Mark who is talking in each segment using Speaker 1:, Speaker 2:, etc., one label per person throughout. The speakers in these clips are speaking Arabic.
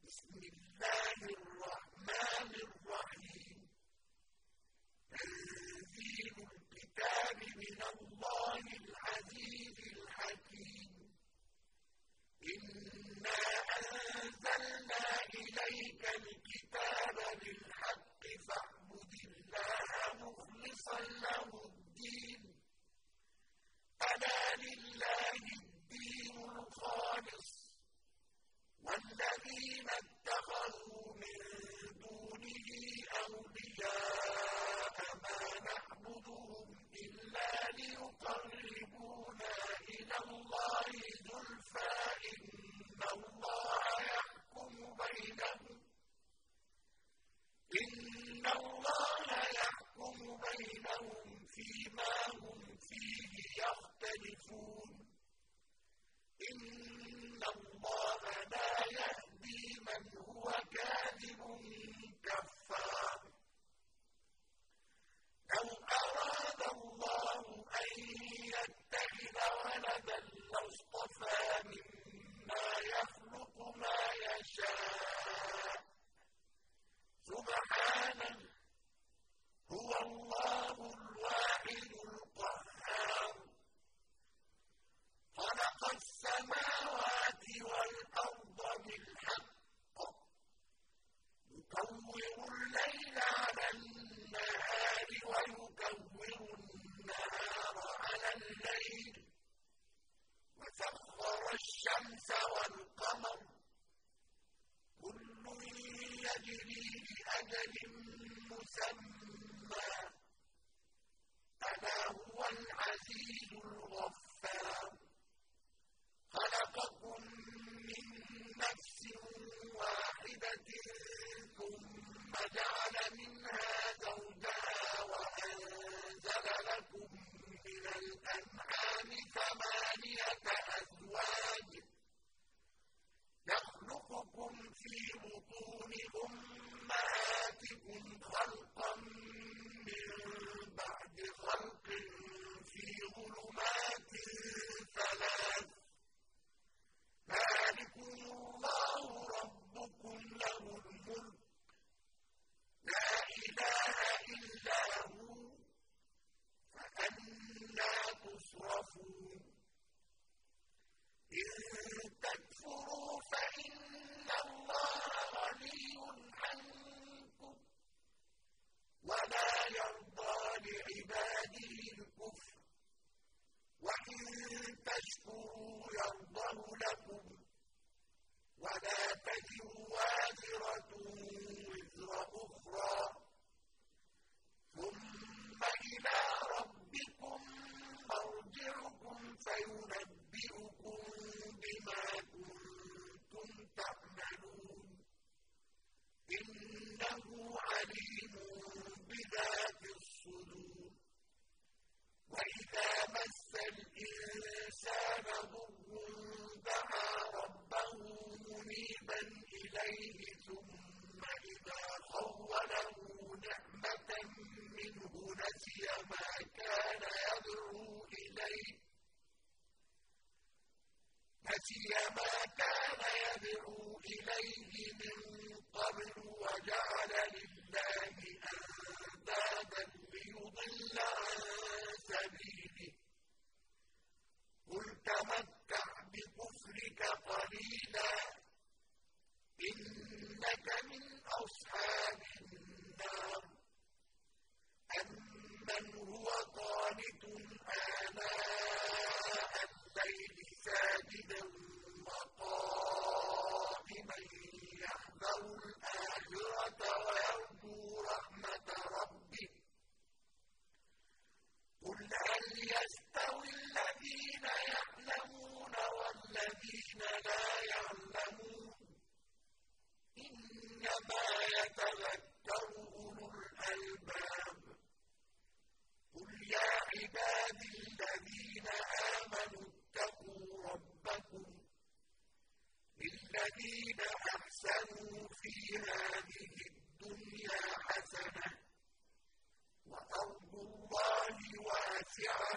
Speaker 1: بسم الله الرحمن الرحيم تنزيل الكتاب من الله العزيز الحكيم إنا أنزلنا إليك الكتاب بالحق فاعبد الله مخلصا له الدين ألا لله الدين الخالص والذين اتخذوا من دونه أولياء ما نعبدهم إلا ليقربونا إلى الله زلفى إن الله يحكم بينهم فيما هم فيه يختلفون إن الله لا يهدي من هو كاذب كفار لو أراد الله أن يتخذ ولدا لاصطفى مما يخلق ما يشاء سبحانه هو الله الواحد القهار خلق السماوات والأرض بالحق يكور الليل على النهار ويكور النهار على الليل وسخر الشمس والقمر كل يجري لأجل مسمى ألا هو العزيز الغفار خلقكم من نفس واحدة ثم جعل منها زوجها وأنزل لكم من الأنعام 8 أزواج يخلقكم في بطون أمهاتكم خلقا من بعد خلق في ظلمات 3 ذلكم الله ربكم له الملك لا إله إلا هو فأنى تصرفون إن تكفروا فإن الله غني عنكم ولا يرضى لعباده الكفر وإن تشكروا يرضه لكم ولا تزر وازرة وزر أخرى ثم إلى ربكم مرجعكم فينبئكم بما كنتم تعملون إنه عليم بذات الصدور وإذا مس الإنسان ضر دعا ربه منيبا إليه ثم إذا خوله نعمة منه نسي ما كان يدعو إليه من قبل وجعل لله أندادا ليضل عن سبيله قل تمتع بكفرك قليلا إنك من أصحاب النار أمن هو قانت آناء الليل ساجدا وقائما يحذر الآخرة ويرجو رحمة ربه قل هل يستوي الذين يعلمون والذين لا يعلمون إنما يتذكر أولو الألباب قل يا عبادي الذين آمنوا اتقوا ربكم للذين أحسنوا في هذه الدنيا حسنة وأرض الله واسعة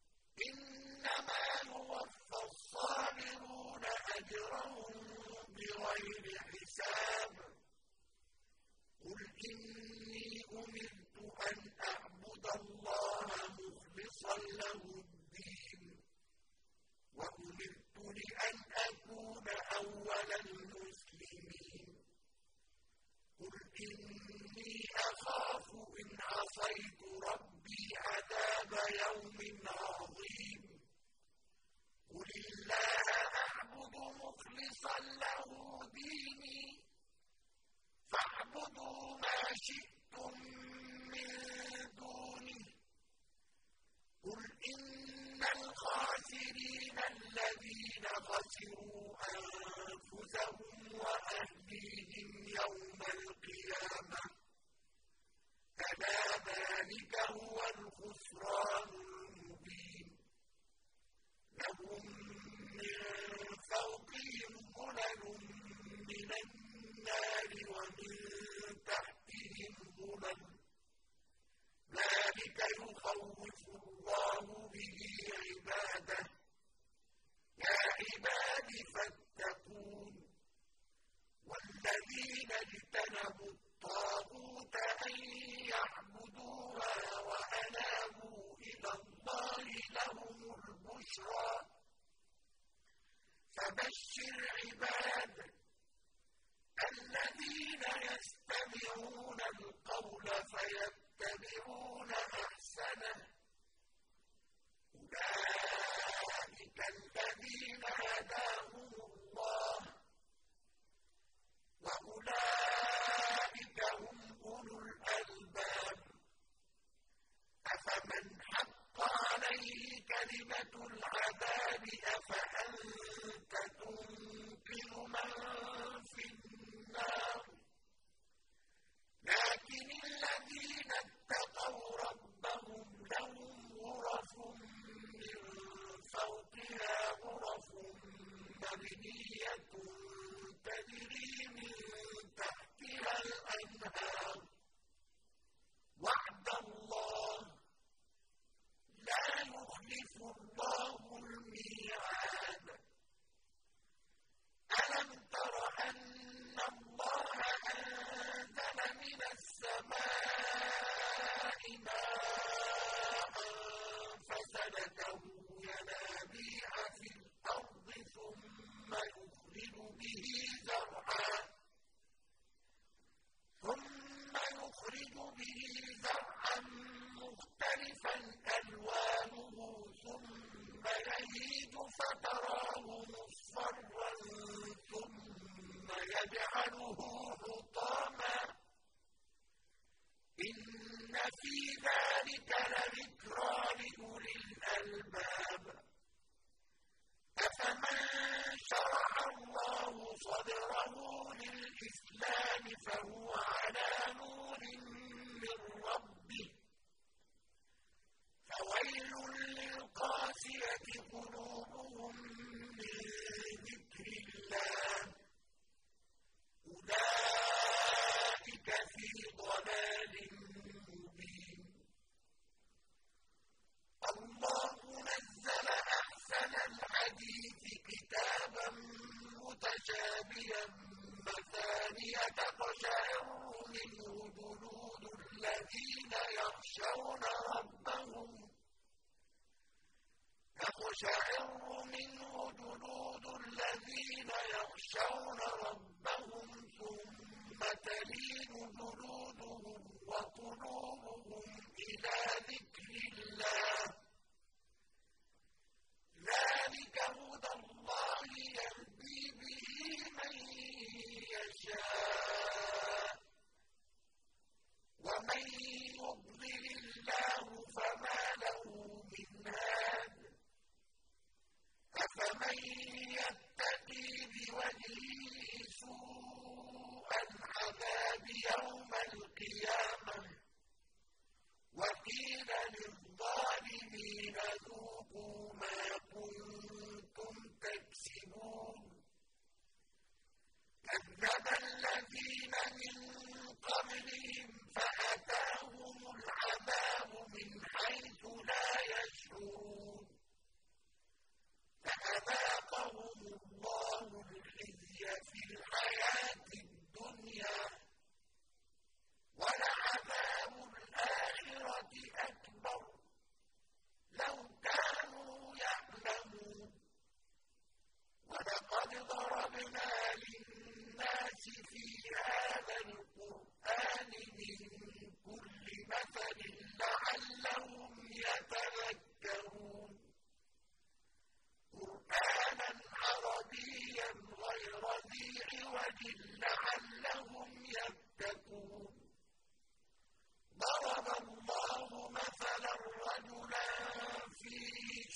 Speaker 1: إنما يوفى الصابرون أجرهم بغير حساب قل إني أمرت أن أعبد الله مخلصا له الدين وأمرت لأن أكون أول المسلمين قل إني أخاف إن عصيت ربي عذاب يوم عظيم قل الله أعبد مخلصا له ديني فاعبدوا ما شئتم من دونه قل إن الخاسرين الذين خسروا أنفسهم وأهليهم يوم القيامة ألا ذلك هو الخسران المبين لهم من فوقهم ظلل من النار ومن تحتهم ظلل ذلك يخوف الله به عباده يا عباد فاتقون والذين اجتنبوا الطاغوت أن يعبدوها وأنابوا إلى الله لهم البشرى فبشر عباد الذين يستمعون القول فيتبعون أحسنه أولئك الذين هداهم الله وأولئك هم أولو الألباب أفمن حق عليه كلمة العذاب أفأنت تنقذ من في النار لكن الذين اتقوا ربهم لهم غرف من فوقها غرف مبنية تجري من تحتها الأنهار وعد الله لا يخلف الله الميعاد ألم تر أن الله أنزل من السماء ماء فسلكه ينابيع في الأرض ثم يخرج به زرعا مختلفا ألوانه ثم يهيج فتراه مصفرا ثم يجعله حطاما إن في ذلك لذكرى لأولي الألباب أفمن شرح الله صدره للإسلام فهو على نور من ربه فويل للقاسية قلوبهم من ذكر الله أولئك في ضلال مبين الله نزل أحسن الحديث كتابا متشابها مثانية تقشعر منه جلود الذين يخشون ربهم ثم تلين جلودهم وقلوبهم إلى ذكر الله ذلك هدى الله يهدي به من يشاء ومن يضلل الله فما له من هاد أفمن يتقي بوجهه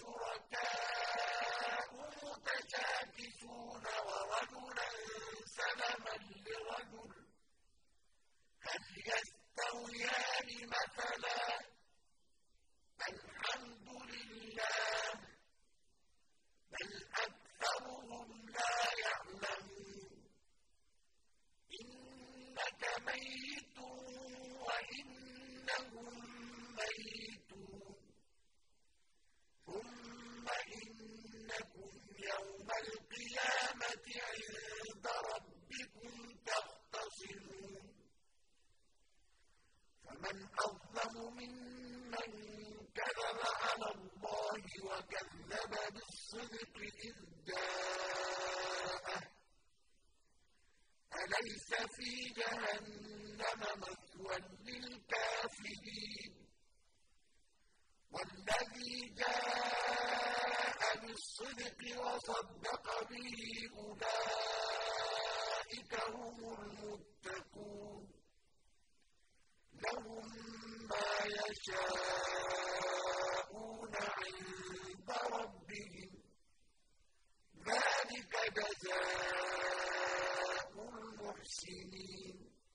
Speaker 1: شركاء متشاكسون ورجلا سلما لرجل هل يستويان مثلا الحمد لله بل أكثرهم لا يعلمون إنك ميت وإنهم ميتون ثم إنكم يوم القيامة عند ربكم تختصمون فمن أظلم ممن كذب على الله وكذب بالصدق إذ جاءه أليس في جهنم مثوى للكافرين والذي جاء بالصدق وصدق به أولئك هم المتقون لهم ما يشاءون عند ربهم ذلك جزاء المحسنين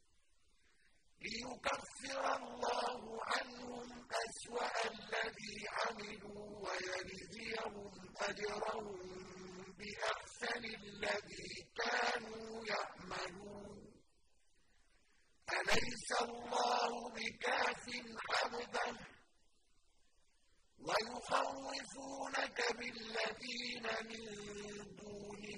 Speaker 1: ليكفر الله عنهم أسوأ الذي عملوا ويجزيهم أجرهم بأحسن الذي كانوا يعملون أليس الله بكاف عبده ويخوفونك بالذين من دونه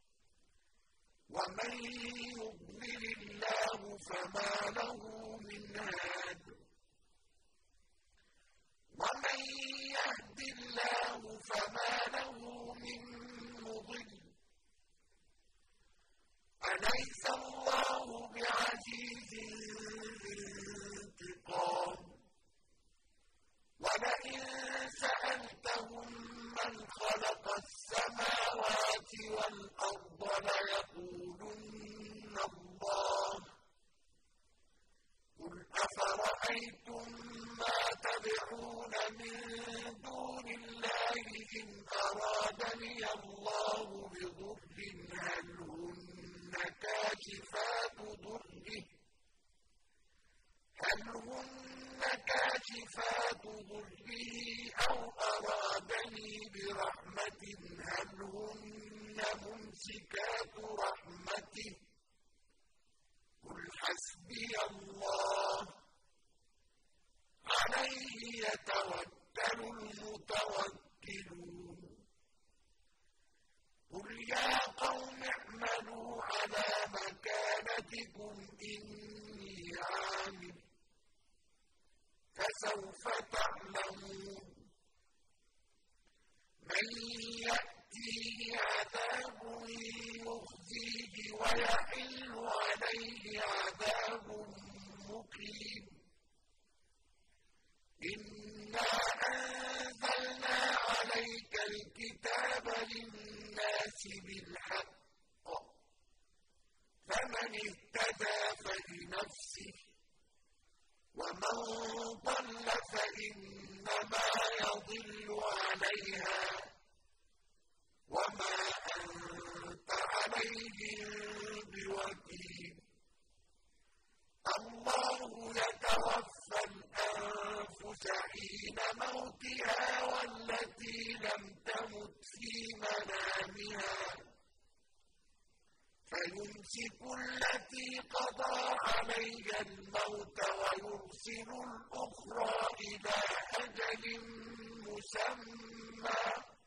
Speaker 1: ومن يضلل الله فما له من هاد ومن يهد الله فما له من مضل أليس الله بعزيز ذي انتقام ولئن سألتهم من خلق السماوات والأرض ليقولن الله قل أفرأيتم ما تدعون من دون الله إن أرادني الله بضر هل هن كاشفات ضره أو أرادني برحمة هل هن ممسكات رحمته قل حسبي الله عليه يتوكل المتوكلون قل يا قوم اعملوا على مكانتكم إني عامل فسوف تعلمون من يأتيه عذاب يخزيه ويحل عليه عذاب مقيم إنا أنزلنا عليك الكتاب للناس بالحق فمن اهتدى فلنفسه ومن ضل فإنما يضل عليها وما أنت عليهم بوكيل الله يتوفى الأنفس حين موتها والتي لم تمت في منامها فيمسك التي قضى عليها الموت ويرسل الأخرى إلى أجل مسمى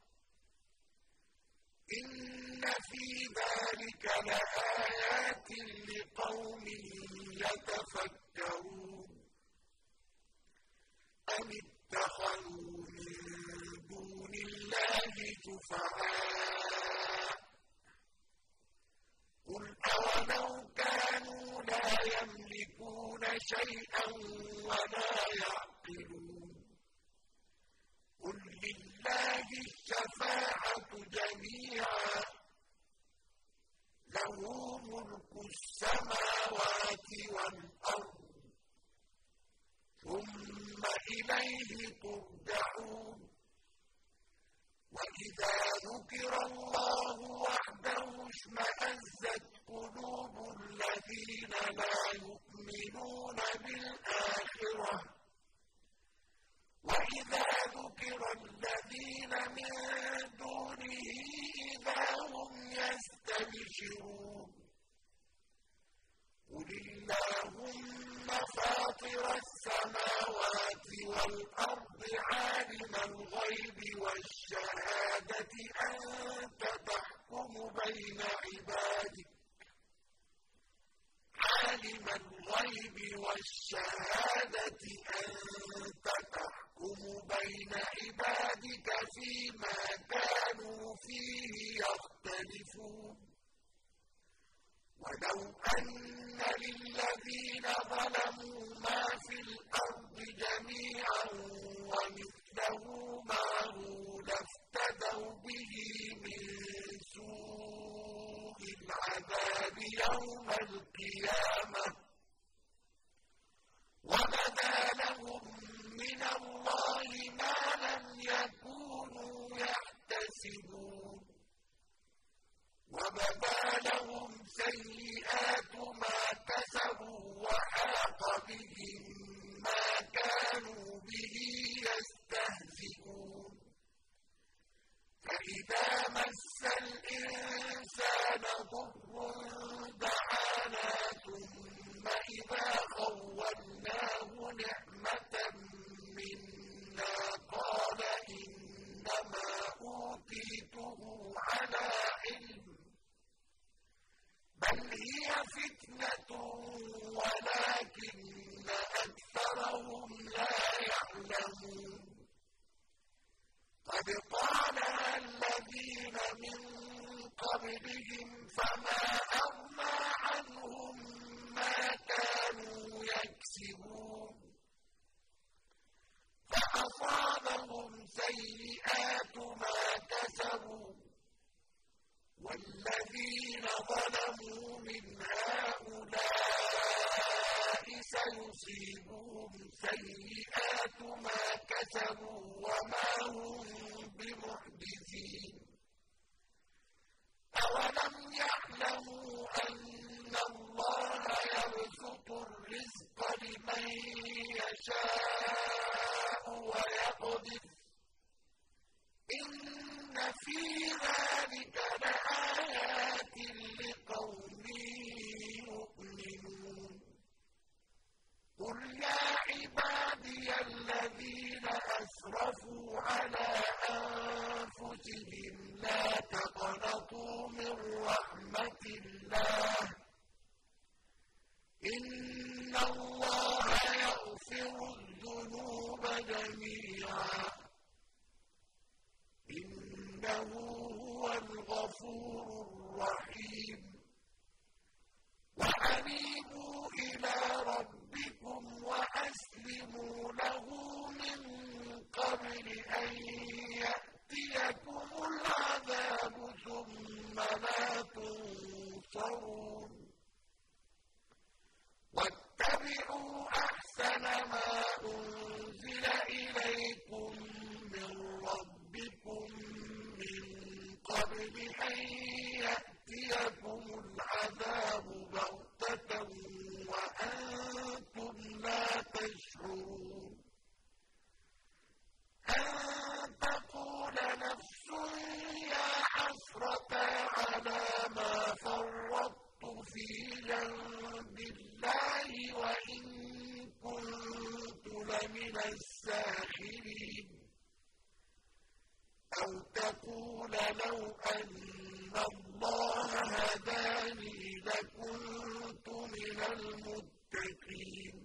Speaker 1: إن في ذلك لآيات لقوم يتفكرون أم اتخذوا من دون الله شفعاء قل أولو كانوا لا يملكون شيئا ولا يعقلون قل لله الشفاعة جميعا له ملك السماوات والأرض ثم إليه ترجعون وَإِذَا ذُكِرَ اللَّهُ وَحْدَهُ اشْمَأَزَّتْ قُلُوبُ الَّذِينَ لَا يُؤْمِنُونَ بِالْآخِرَةِ وَإِذَا ذُكِرَ الَّذِينَ مِن دُونِهِ إِذَا هُمْ يَسْتَبْشِرُونَ قُلِ اللَّهُمَّ فَاطِرَ السَّمَاوَاتِ وَالْأَرْضِ عَالِمَ الْغَيْبِ وَالشَّهَادَةِ أَنتَ تَحْكُمُ بَيْنَ عِبَادِكَ عَالِمَ الْغَيْبِ وَالشَّهَادَةِ أَنتَ تَحْكُمُ بَيْنَ عِبَادِكَ فِيمَا كَانُوا فِيهِ يَخْتَلِفُونَ وَلَوْ أَنَّ لِلَّذِينَ ظَلَمُوا مَا فِي الْأَرْضِ جَمِيعًا وَمِثْلَهُ مَعَهُ لَافْتَدَوْا بِهِ مِن سُوءِ الْعَذَابِ يَوْمَ الْقِيَامَةِ وَبَدَا لَهُم مِّنَ اللَّهِ مَا لَمْ يَكُونُوا يَحْتَسِبُونَ وَبَدَا لَهُمْ سَيِّئَاتُ مَا كَسَبُوا وَحَاقَ بِهِم مَّا كَانُوا بِهِ يَسْتَهْزِئُونَ فَإِذَا مَسَّ الْإِنسَانَ ضُرٌّ دَعَانَا ثُمَّ إِذَا خَوَّلْنَاهُ نِعْمَةً مِّنَّا قَالَ إِنَّمَا أُوتِيتُهُ عَلَىٰ عِلْمٍ بَلْ هِيَ فِتْنَةٌ وَلَٰكِنَّ أَكْثَرَهُمْ لَا يَعْلَمُونَ قَدْ قَالَهَا الَّذِينَ مِن قَبْلِهِمْ فَمَا أَغْنَىٰ عَنْهُم مَّا كَانُوا يَكْسِبُونَ فَأَصَابَهُمْ سَيِّئَاتُ مَا كَسَبُوا وَالَّذِينَ ظَلَمُوا مِنْ هَٰؤُلَاءِ سَيُصِيبُهُمْ سَيِّئَاتُ مَا كَسَبُوا وَمَا هُم بِمُعْجِزِينَ أَوَلَمْ يَعْلَمُوا أَنَّ اللَّهَ يَبْسُطُ الرِّزْقَ لِمَن يَشَاءُ وَيَقْدِرُ إِنَّ فِي ذَٰلِكَ لَآيَاتٍ لِّقَوْمٍ يُؤْمِنُونَ قُلْ يَا عِبَادِيَ الَّذِينَ أَسْرَفُوا عَلَىٰ أَنفُسِهِمْ لَا تَقْنَطُوا مِن رَّحْمَةِ اللَّهِ ۚ إِنَّ اللَّهَ يَغْفِرُ الذُّنُوبَ جَمِيعًا ۚ إِنَّهُ هُوَ الْغَفُورُ الرَّحِيمُ وَأَنِيبُوا إِلَىٰ رَبِّكُمْ وَأَسْلِمُوا لَهُ مِن قَبْلِ أَن يَأْتِيَكُمُ الْعَذَابُ ثُمَّ لَا تُنصَرُونَ وَاتَّبِعُوا أَحْسَنَ مَا أُنزِلَ إِلَيْكُم مِّن رَّبِّكُم مِّن قَبْلِ أَن يَأْتِيَكُمُ الْعَذَابُ بَغْتَةً وَأَنتُمْ لَا تَشْعُرُونَ أَن تَقُولَ نَفْسٌ يَا حَسْرَتَا عَلَىٰ مَا فَرَّطتُ فِي جَنبِ اللَّهِ وَإِن كُنتُ لَمِنَ السَّاخِرِينَ أَوْ تَقُولَ لَوْ أَنَّ اللَّهَ هَدَانِي لَكُنتُ مِنَ الْمُتَّقِينَ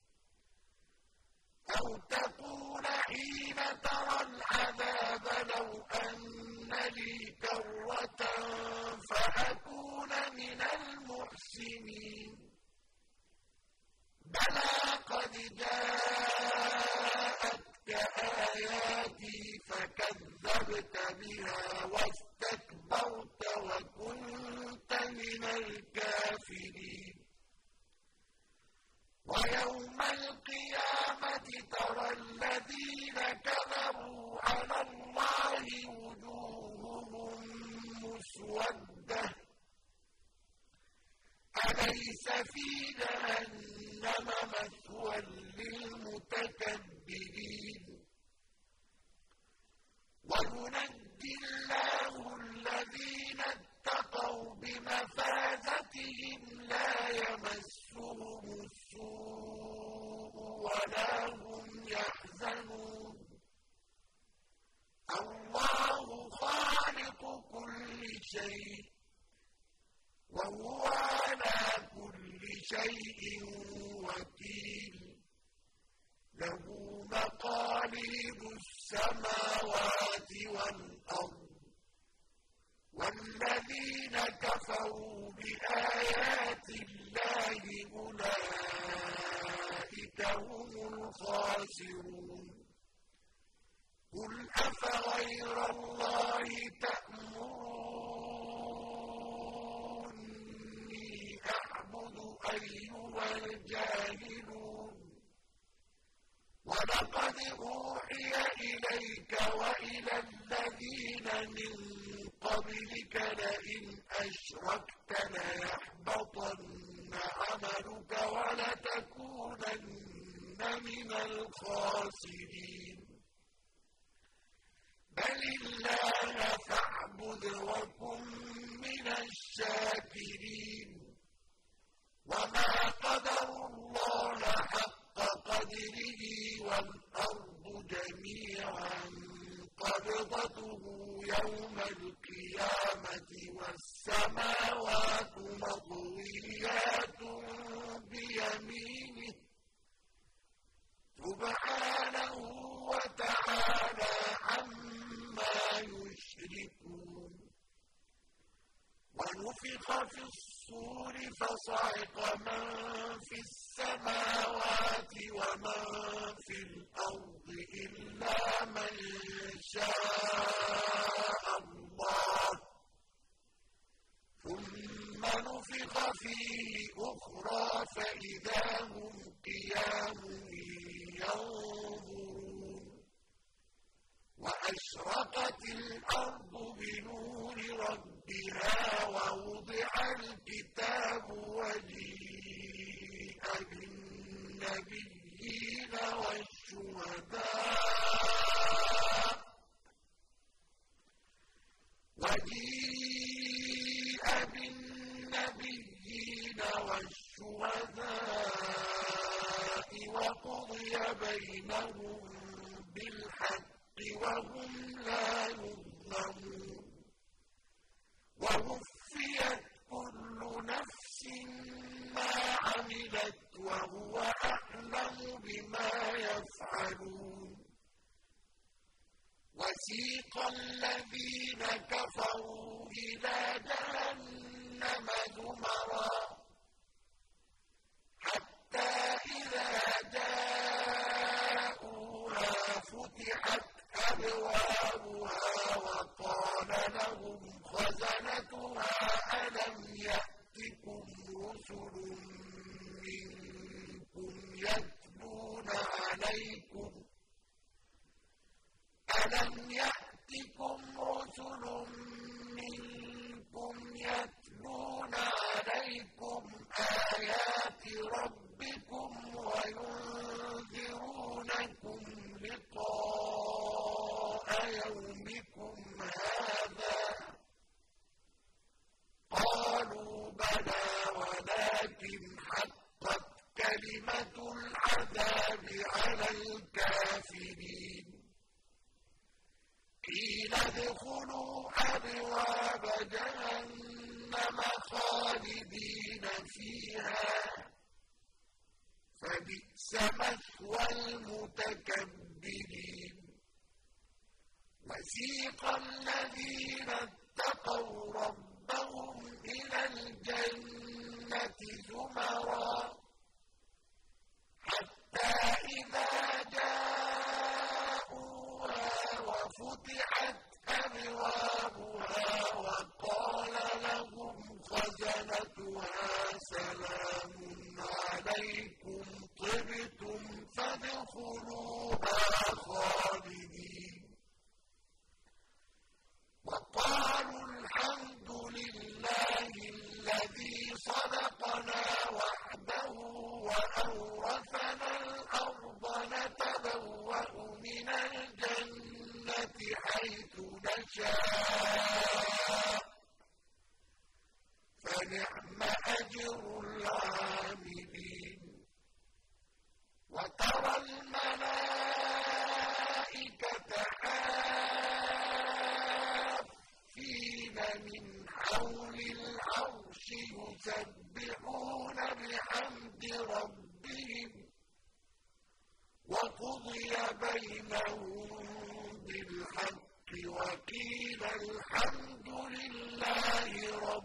Speaker 1: أَوْ تَقُولَ حِينَ تَرَى الْعَذَابَ لَوْ أَنَّ لِي كَرَّةً فَأَكُونَ مِنَ الْمُحْسِنِينَ بَلَىٰ قَدْ جَاءَتْكَ آيَاتِي فَكَذَّبْتَ بِهَا وَاسْتَكْبَرْتَ وَكُنتَ مِنَ الْكَافِرِينَ وَيَوْمَ الْقِيَامَةِ تَرَى الَّذِينَ كَذَبُوا عَلَى اللَّهِ وُجُوهُهُم مُسْوَدَّةٌ أَلَيْسَ فِي جَهَنَّمَ مَثْوًى لِّلْمُتَكَبِّرِينَ وَيُنَجِّي اللَّهُ الَّذِينَ اتَّقَوْا بِمَفَازَتِهِمْ لَا يَمَسُّهُمُ السُّوءُ وَلَا هُمْ يَحْزَنُونَ اللَّهُ خَالِقُ كُلِّ شَيْءٍ وَهُوَ عَلَىٰ كُلِّ شَيْءٍ وَكِيلٌ لَّهُ مَقَالِيدُ السَّمَاوَاتِ وَالْأَرْضِ وَالَّذِينَ كَفَرُوا بِآيَاتِ اللَّهِ أُولَٰئِكَ هُمُ الْخَاسِرُونَ قُلْ أَفَغَيْرَ اللَّهِ تَأْمُرُونِّي أَعْبُدُ أَيُّهَا الْجَاهِلُونَ وَلَقَدْ أُوحِيَ إِلَيْكَ وَإِلَى الَّذِينَ مِن قَبْلِكَ لَئِنْ أَشْرَكْتَ لَيَحْبَطَنَّ عَمَلُكَ وَلَتَكُونَنَّ مِنَ الْخَاسِرِينَ بَلِ اللَّهَ فَاعْبُدْ وَكُن مِّنَ الشَّاكِرِينَ وَمَا قَدَرُوا اللَّهَ حَقَّ قَدْرِهِ وَالْأَرْضُ جَمِيعًا قَبْضَتُهُ يَوْمَ الْقِيَامَةِ وَالسَّمَاوَاتُ مَطْوِيَّاتٌ بِيَمِينِهِ سُبْحَانَهُ وَتَعَالَىٰ عَمَّا يُشْرِكُونَ وَنُفِخَ فِي الصُّورِ فَصَعِقَ مَن فِي السَّمَاوَاتِ وَمَن فِي الْأَرْضِ إِلَّا مَن شَاءَ اللَّهُ ثُمَّ نُفِخَ فِيهِ أُخْرَىٰ فَإِذَا هُمْ قِيَامٌ يَنظُرُونَ وَأَشْرَقَتِ الْأَرْضُ بِنُورِ رَبِّهَا وَوُضِعَ الْكِتَابُ وَجِيءَ بِالنَّبِيِّينَ وَالشُّهَدَاءِ وَقُضِيَ بَيْنَهُم بِالْحَقِّ وَهُمْ لَا يُظْلَمُونَ وَوُفِّيَتْ كُلُّ نَفْسٍ مَّا عَمِلَتْ وَهُوَ أَعْلَمُ بِمَا يَفْعَلُونَ وَسِيقَ الَّذِينَ كَفَرُوا إِلَىٰ جَهَنَّمَ زُمَرًا حَتَّىٰ إِذَا جَاءُوهَا فُتِحَتْ أَبْوَابُهَا وَقَالَ لَهُمْ خَزَنَتُهَا أَلَمْ يَأْتِكُمْ رُسُلٌ مِّنكُمْ يَتْلُونَ عَلَيْكُمْ آيَاتِ رَبِّكُمْ وَيُنذِرُونَكُمْ لِقَاءَ يَوْمِكُمْ هَٰذَا ۚ قَالُوا بَلَىٰ وَلَٰكِنْ حَقَّتْ كَلِمَةُ الْعَذَابِ عَلَى الْكَافِرِينَ قِيلَ ادْخُلُوا أَبْوَابَ جَهَنَّمَ خَالِدِينَ فِيهَا فَبِئْسَ مَثْوَى الْمُتَكَبِّرِينَ وَسِيقَ الَّذِينَ اتَّقَوْا رَبَّهُمْ إِلَى الْجَنَّةِ زُمَرًا حَتَّىٰ إِذَا جَاءُوهَا وَفُتِحَتْ أَبْوَابُهَا وَقَالَ لَهُمْ خَزَنَتُهَا سَلَامٌ عَلَيْكُمْ طِبْتُمْ فَادْخُلُوهَا خَالِدِينَ وَقَالُوا الْحَمْدُ صدقنا وعده وأورثنا الأرض نتبوأ من الجنة حيث نشاء فنعم أجر العاملين وترى الملائكة حافين من حول العرش يسبحون بحمد ربهم وقضي بينهم بالحق وقيل الحمد لله رب